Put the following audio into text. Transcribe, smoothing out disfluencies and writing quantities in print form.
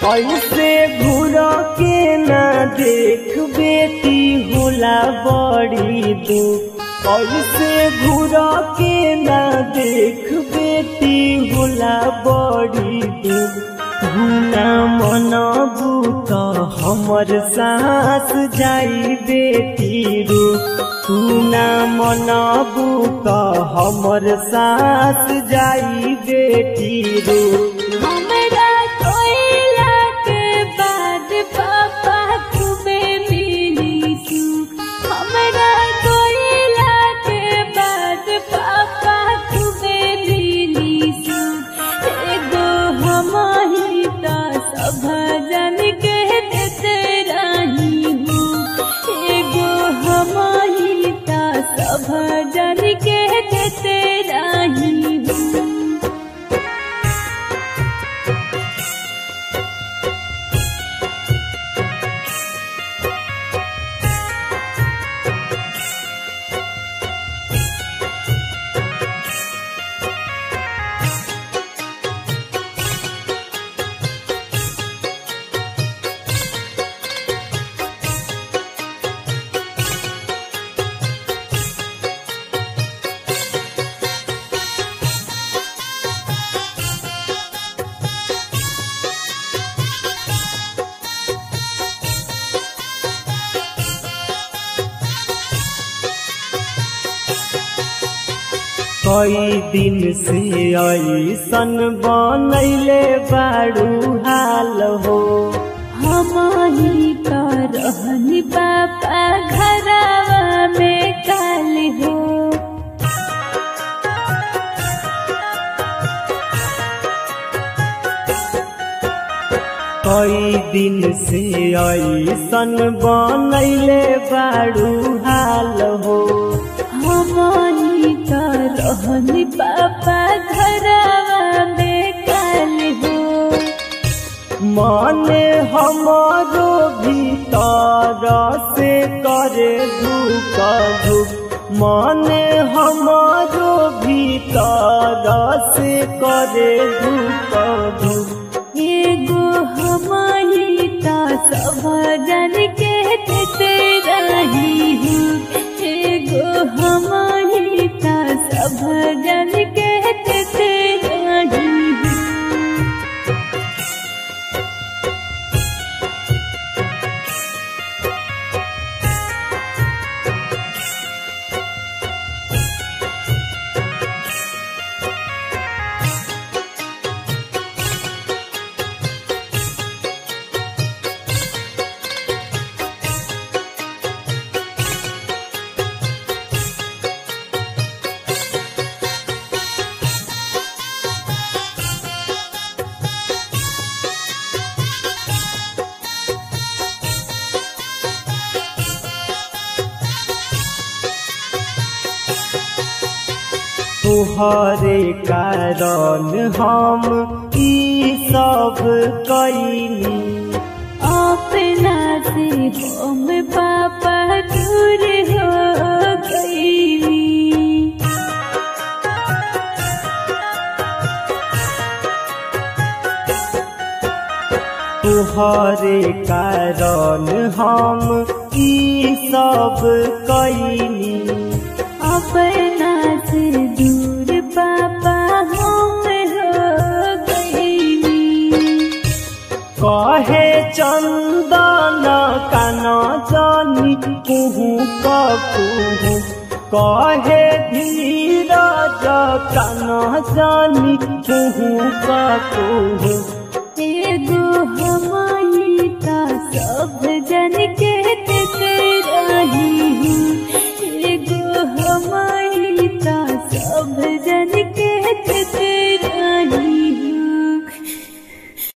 ऐसे घूर के ना देख बेटी होला बड़ी दुख। ऐसे घूर के ना देख बेटी होला बड़ी दुख। गुना मनबू तो हमर सांस जाई बेटी रू। गुना मनबू तो हमर सांस जाई बेटी रू। हमरा कोयला के बाद पापा तुम्हें मिली सुख। हमरा कोयला के बाद पापा तुम्हें मिली सुख। एगो हमारी ता सब जन के देते रही हूँ। एगो हमारी ता सब जन के देते रही हूँ। कई दिन से ऐसन बनैले बारू हाल हो। हमारी तो रहनी पापा घरवा में काल हो। कई दिन से ऐसन बनैले बारू हाल हो। हमारी तो रहनी पापा घरवा में काल हो। माने हमारो भीतर से करे धूप धूप। माने हमारो भीतर से करे धूप धूप। एगो हमारी ता सब जन के देते रही हूँ। एगो हमारी ता सब जन के देते रही हूँ। तुहरे कारण हम ई सब कईनी। अपना से हम पापा दूर हो गईली। तुहरे कारण हम ई सब कईनी। अपना से दूर पापा हम हो गईली। कहे चंदन काना जानी कुहू कुहू। कहे धीरज काना जानी कुहू कुहू। एगो हमारी ता सब जन